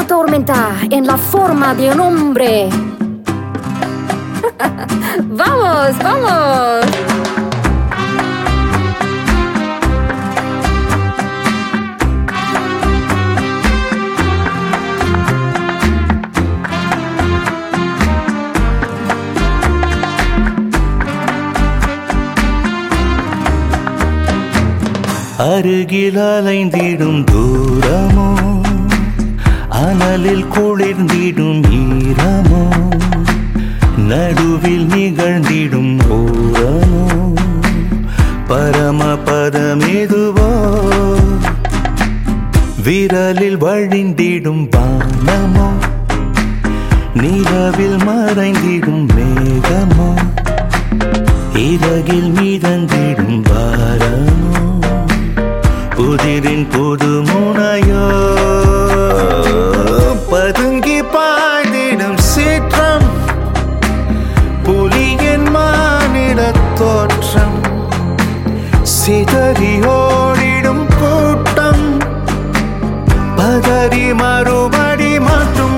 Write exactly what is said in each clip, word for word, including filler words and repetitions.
una tormenta en la forma de un hombre. ¡Vamos, vamos! அருகில் அலைந்திடும் தூரமோ, அனலில் குளிர்ந்திடும் ஈரமோ, நடுவில் நிகழ்ந்திடும் ஓரமோ, பரமபதமெதுவோ, விரலில் வழிந்திடும் வானமோ, நிலவில் மறைந்திடும் மேகமோ, இறகில் மிதந்திடும் வாரமோ, புதிரின் புது முனையோ, பதுங்கி பாய்ந்திடும் சீற்றம், புலியின் மானிட தோற்றம், சிதறி ஓடிடும் கூட்டம், பதறி மறுபடி மாற்றும்.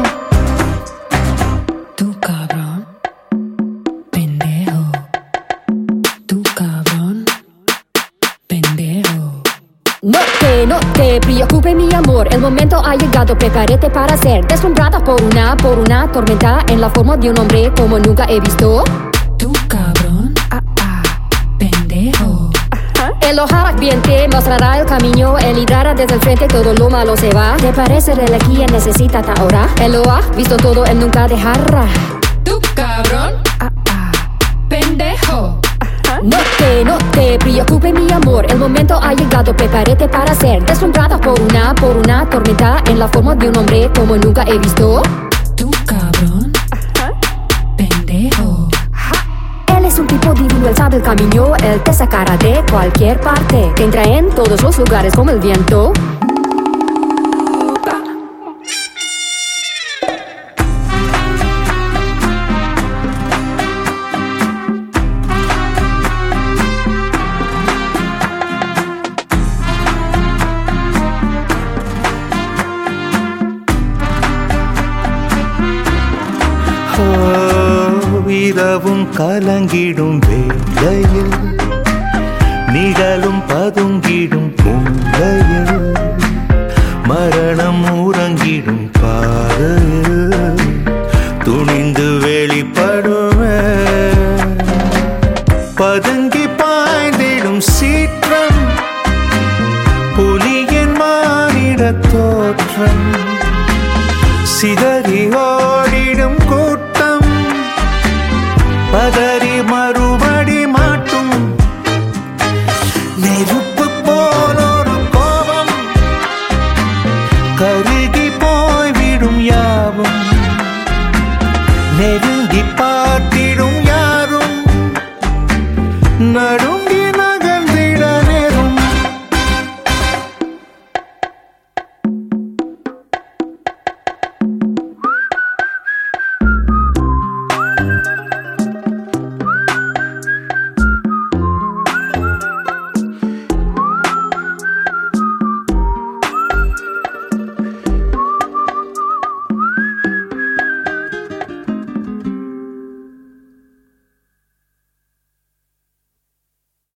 Tu cabrón, pendejo. Tu cabrón, pendejo. No te, no te preocupes mi amor, el momento ha llegado, prepárate para ser deslumbrada por una, por una tormenta en la forma de un hombre como nunca he visto. Tu cabrón, ah, ah, pendejo. El ojalá bien te mostrará el camino, él librará desde el frente, todo lo malo se va. ¿Te parece el que necesita ahora? Él lo ha visto todo, él nunca dejará. Tu cabrón, ah, ah, pendejo. No te, no te preocupes mi amor, el momento ha llegado, prepárate para ser deslumbrada por una, por una tormenta en la forma de un hombre como nunca he visto. Tu cabrón, pendejo. Él es un tipo divino, él sabe el camino, él te sacará de cualquier parte, te entra en todos los lugares como el viento. இரவும் கலங்கிடும் வேளையில், நிழலும் பதுங்கிடும் பூங்கையில், மரணம் உறங்கிடும் பாதையில், துணிந்து வெளிப்படுவே, பதுங்கி பாய்ந்திடும் சீற்றம், புலியின் மானிட தோற்றம், சித